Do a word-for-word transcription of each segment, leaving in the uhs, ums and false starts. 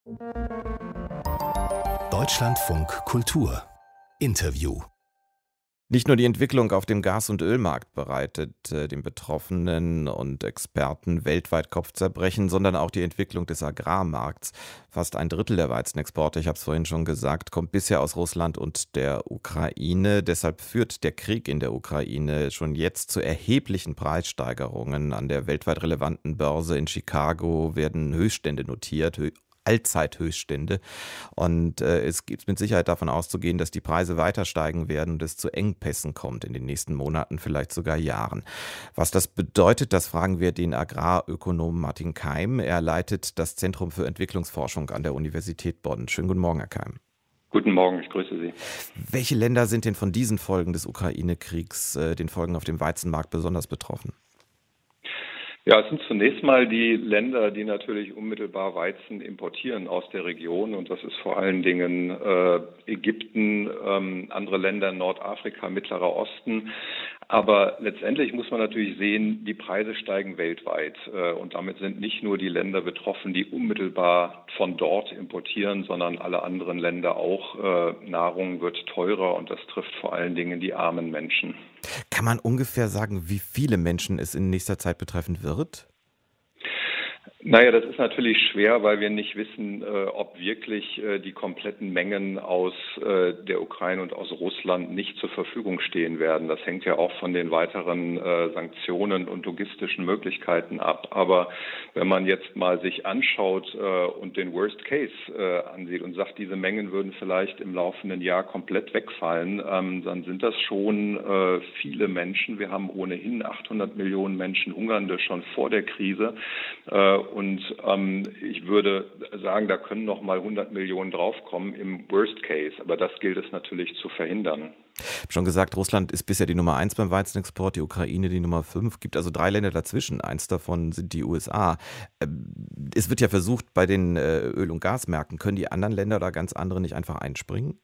Deutschlandfunk Kultur Interview. Nicht nur die Entwicklung auf dem Gas- und Ölmarkt bereitet äh, den Betroffenen und Experten weltweit Kopfzerbrechen, sondern auch die Entwicklung des Agrarmarkts. Fast ein Drittel der Weizenexporte, ich habe es vorhin schon gesagt, kommt bisher aus Russland und der Ukraine. Deshalb führt der Krieg in der Ukraine schon jetzt zu erheblichen Preissteigerungen. An der weltweit relevanten Börse in Chicago werden Höchststände notiert, Allzeithöchststände. Und äh, es gibt mit Sicherheit davon auszugehen, dass die Preise weiter steigen werden und es zu Engpässen kommt in den nächsten Monaten, vielleicht sogar Jahren. Was das bedeutet, das fragen wir den Agrarökonomen Martin Keim. Er leitet das Zentrum für Entwicklungsforschung an der Universität Bonn. Schönen guten Morgen, Herr Keim. Guten Morgen, ich grüße Sie. Welche Länder sind denn von diesen Folgen des Ukraine-Kriegs, äh, den Folgen auf dem Weizenmarkt, besonders betroffen? Ja, es sind zunächst mal die Länder, die natürlich unmittelbar Weizen importieren aus der Region. Und das ist vor allen Dingen äh, Ägypten, ähm, andere Länder in Nordafrika, Mittlerer Osten. Aber letztendlich muss man natürlich sehen, die Preise steigen weltweit. Äh, und damit sind nicht nur die Länder betroffen, die unmittelbar von dort importieren, sondern alle anderen Länder auch. Äh, Nahrung wird teurer und das trifft vor allen Dingen die armen Menschen. Kann man ungefähr sagen, wie viele Menschen es in nächster Zeit betreffen wird? Naja, das ist natürlich schwer, weil wir nicht wissen, äh, ob wirklich äh, die kompletten Mengen aus äh, der Ukraine und aus Russland nicht zur Verfügung stehen werden. Das hängt ja auch von den weiteren äh, Sanktionen und logistischen Möglichkeiten ab. Aber wenn man jetzt mal sich anschaut äh, und den Worst Case äh, ansieht und sagt, diese Mengen würden vielleicht im laufenden Jahr komplett wegfallen, ähm, dann sind das schon äh, viele Menschen. Wir haben ohnehin achthundert Millionen Menschen Hungernde schon vor der Krise. Äh, Und ähm, ich würde sagen, da können noch mal hundert Millionen draufkommen im Worst Case. Aber das gilt es natürlich zu verhindern. Ich habe schon gesagt, Russland ist bisher die Nummer eins beim Weizenexport, die Ukraine die Nummer fünf. Es gibt also drei Länder dazwischen. Eins davon sind die U S A. Es wird ja versucht, bei den Öl- und Gasmärkten, können die anderen Länder oder ganz andere nicht einfach einspringen?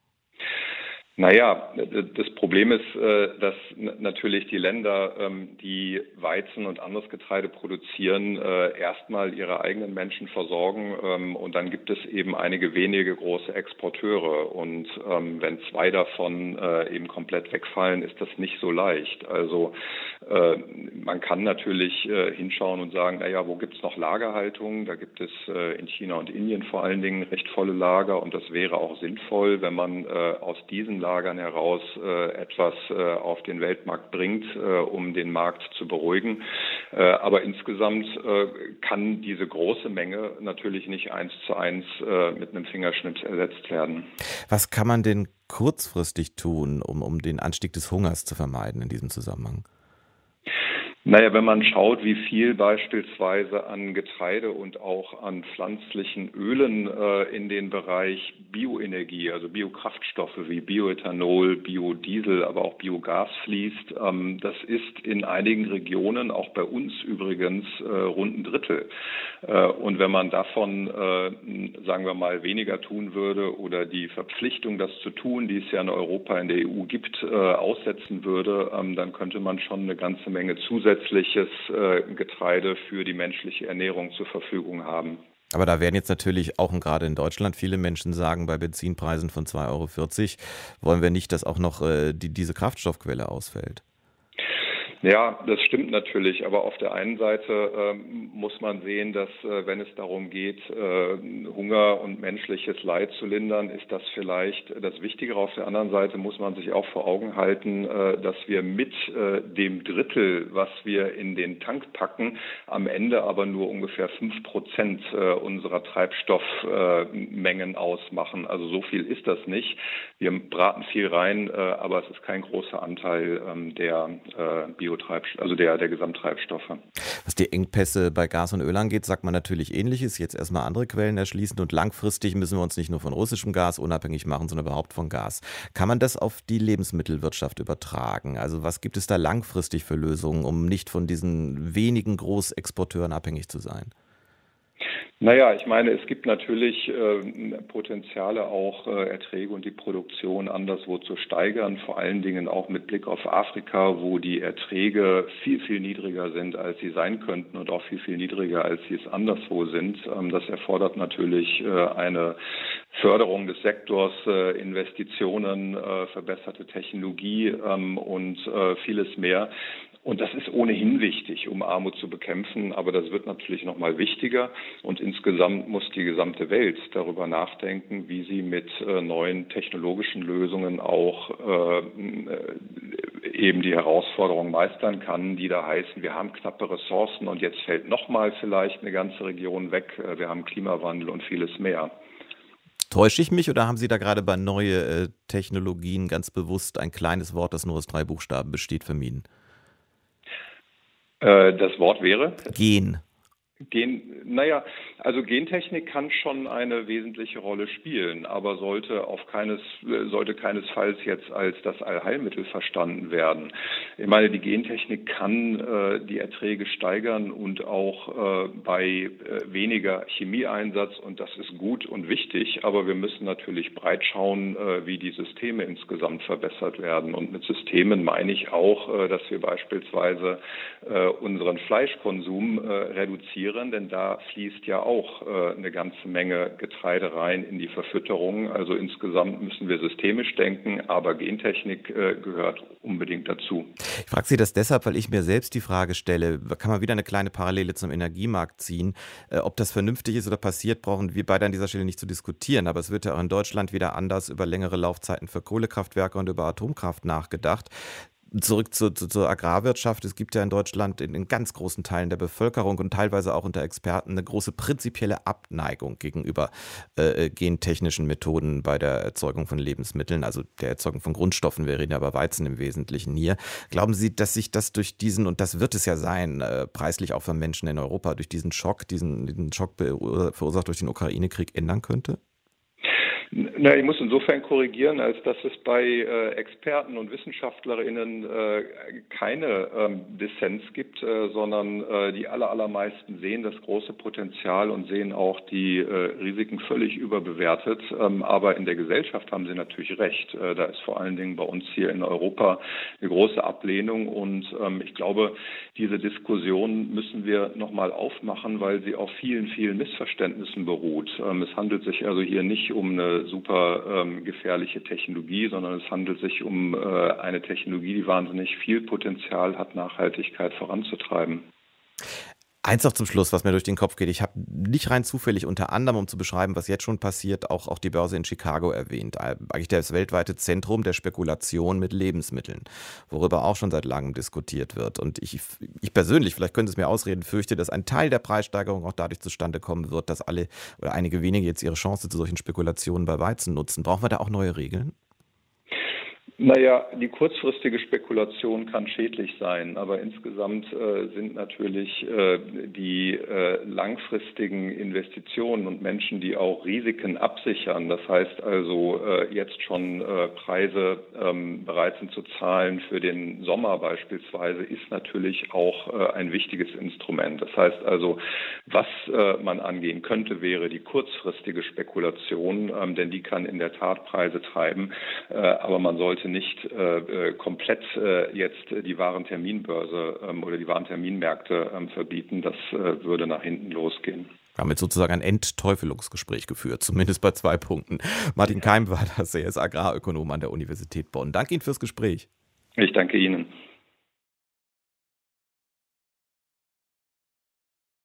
Naja, das Problem ist, dass natürlich die Länder, die Weizen und anderes Getreide produzieren, erstmal ihre eigenen Menschen versorgen und dann gibt es eben einige wenige große Exporteure und wenn zwei davon eben komplett wegfallen, ist das nicht so leicht. Also man kann natürlich hinschauen und sagen, naja, wo gibt es noch Lagerhaltung? Da gibt es in China und Indien vor allen Dingen recht volle Lager und das wäre auch sinnvoll, wenn man aus diesen Lagern heraus äh, etwas äh, auf den Weltmarkt bringt, äh, um den Markt zu beruhigen. Äh, aber insgesamt äh, kann diese große Menge natürlich nicht eins zu eins äh, mit einem Fingerschnips ersetzt werden. Was kann man denn kurzfristig tun, um, um den Anstieg des Hungers zu vermeiden in diesem Zusammenhang? Naja, wenn man schaut, wie viel beispielsweise an Getreide und auch an pflanzlichen Ölen äh, in den Bereich Bioenergie, also Biokraftstoffe wie Bioethanol, Biodiesel, aber auch Biogas fließt, ähm, das ist in einigen Regionen, auch bei uns übrigens, äh, rund ein Drittel. Äh, und wenn man davon, äh, sagen wir mal, weniger tun würde oder die Verpflichtung, das zu tun, die es ja in Europa, in der E U gibt, äh, aussetzen würde, ähm, dann könnte man schon eine ganze Menge zusätzlich zusätzliches äh, Getreide für die menschliche Ernährung zur Verfügung haben. Aber da werden jetzt natürlich auch gerade in Deutschland viele Menschen sagen, bei Benzinpreisen von zwei Euro vierzig wollen wir nicht, dass auch noch äh, die, diese Kraftstoffquelle ausfällt. Ja, das stimmt natürlich, aber auf der einen Seite äh, muss man sehen, dass äh, wenn es darum geht, äh, Hunger und menschliches Leid zu lindern, ist das vielleicht das Wichtigere. Auf der anderen Seite muss man sich auch vor Augen halten, äh, dass wir mit äh, dem Drittel, was wir in den Tank packen, am Ende aber nur ungefähr fünf Prozent äh, unserer Treibstoffmengen äh, ausmachen. Also so viel ist das nicht. Wir braten viel rein, äh, aber es ist kein großer Anteil äh, der äh, Biotreibstoff, also der, der Gesamttreibstoffe. Was die Engpässe bei Gas und Öl angeht, sagt man natürlich Ähnliches. Jetzt erstmal andere Quellen erschließen und langfristig müssen wir uns nicht nur von russischem Gas unabhängig machen, sondern überhaupt von Gas. Kann man das auf die Lebensmittelwirtschaft übertragen? Also was gibt es da langfristig für Lösungen, um nicht von diesen wenigen Großexporteuren abhängig zu sein? Naja, ich meine, es gibt natürlich äh, Potenziale, auch äh, Erträge und die Produktion anderswo zu steigern, vor allen Dingen auch mit Blick auf Afrika, wo die Erträge viel, viel niedriger sind, als sie sein könnten und auch viel, viel niedriger, als sie es anderswo sind. Ähm, das erfordert natürlich äh, eine Förderung des Sektors, äh, Investitionen, äh, verbesserte Technologie ähm, und äh, vieles mehr. Und das ist ohnehin wichtig, um Armut zu bekämpfen, aber das wird natürlich noch mal wichtiger. Und insgesamt muss die gesamte Welt darüber nachdenken, wie sie mit äh, neuen technologischen Lösungen auch äh, eben die Herausforderungen meistern kann, die da heißen, wir haben knappe Ressourcen und jetzt fällt noch mal vielleicht eine ganze Region weg. Wir haben Klimawandel und vieles mehr. Täusche ich mich oder haben Sie da gerade bei neue äh, Technologien ganz bewusst ein kleines Wort, das nur aus drei Buchstaben besteht, vermieden? Das Wort wäre? Gen. Gen, naja, also Gentechnik kann schon eine wesentliche Rolle spielen, aber sollte auf keines, sollte keinesfalls jetzt als das Allheilmittel verstanden werden. Ich meine, die Gentechnik kann äh, die Erträge steigern und auch äh, bei äh, weniger Chemieeinsatz, und das ist gut und wichtig, aber wir müssen natürlich breit schauen, äh, wie die Systeme insgesamt verbessert werden. Und mit Systemen meine ich auch, äh, dass wir beispielsweise äh, unseren Fleischkonsum äh, reduzieren, denn da fließt ja auch äh, eine ganze Menge Getreide rein in die Verfütterung. Also insgesamt müssen wir systemisch denken, aber Gentechnik äh, gehört unbedingt dazu. Ich frage Sie das deshalb, weil ich mir selbst die Frage stelle, kann man wieder eine kleine Parallele zum Energiemarkt ziehen? Äh, ob das vernünftig ist oder passiert, brauchen wir beide an dieser Stelle nicht zu diskutieren. Aber es wird ja auch in Deutschland wieder anders über längere Laufzeiten für Kohlekraftwerke und über Atomkraft nachgedacht. Zurück zu, zu, zur Agrarwirtschaft. Es gibt ja in Deutschland in, in ganz großen Teilen der Bevölkerung und teilweise auch unter Experten eine große prinzipielle Abneigung gegenüber äh, gentechnischen Methoden bei der Erzeugung von Lebensmitteln, also der Erzeugung von Grundstoffen. Wir reden ja über Weizen im Wesentlichen hier. Glauben Sie, dass sich das durch diesen, und das wird es ja sein, äh, preislich auch für Menschen in Europa, durch diesen Schock, diesen, diesen Schock verursacht durch den Ukraine-Krieg ändern könnte? Na, ich muss insofern korrigieren, als dass es bei äh, Experten und WissenschaftlerInnen äh, keine ähm, Dissens gibt, äh, sondern äh, die aller, allermeisten sehen das große Potenzial und sehen auch die äh, Risiken völlig überbewertet. Ähm, aber in der Gesellschaft haben sie natürlich recht. Äh, da ist vor allen Dingen bei uns hier in Europa eine große Ablehnung und ähm, ich glaube, diese Diskussion müssen wir nochmal aufmachen, weil sie auf vielen, vielen Missverständnissen beruht. Ähm, es handelt sich also hier nicht um eine super ähm, gefährliche Technologie, sondern es handelt sich um äh, eine Technologie, die wahnsinnig viel Potenzial hat, Nachhaltigkeit voranzutreiben. Eins noch zum Schluss, was mir durch den Kopf geht. Ich habe nicht rein zufällig unter anderem, um zu beschreiben, was jetzt schon passiert, auch, auch die Börse in Chicago erwähnt. Eigentlich das weltweite Zentrum der Spekulation mit Lebensmitteln, worüber auch schon seit langem diskutiert wird. Und ich, ich persönlich, vielleicht können Sie es mir ausreden, fürchte, dass ein Teil der Preissteigerung auch dadurch zustande kommen wird, dass alle oder einige wenige jetzt ihre Chance zu solchen Spekulationen bei Weizen nutzen. Brauchen wir da auch neue Regeln? Naja, die kurzfristige Spekulation kann schädlich sein, aber insgesamt äh, sind natürlich äh, die äh, langfristigen Investitionen und Menschen, die auch Risiken absichern, das heißt also äh, jetzt schon äh, Preise ähm, bereit sind zu zahlen für den Sommer beispielsweise, ist natürlich auch äh, ein wichtiges Instrument. Das heißt also, was äh, man angehen könnte, wäre die kurzfristige Spekulation, ähm, denn die kann in der Tat Preise treiben, äh, aber man sollte nicht äh, komplett äh, jetzt die Warenterminbörse ähm, oder die Warenterminmärkte ähm, verbieten. Das äh, würde nach hinten losgehen. Wir haben jetzt sozusagen ein Entteufelungsgespräch geführt, zumindest bei zwei Punkten. Martin Keim war das, er ist Agrarökonom an der Universität Bonn. Danke Ihnen fürs Gespräch. Ich danke Ihnen.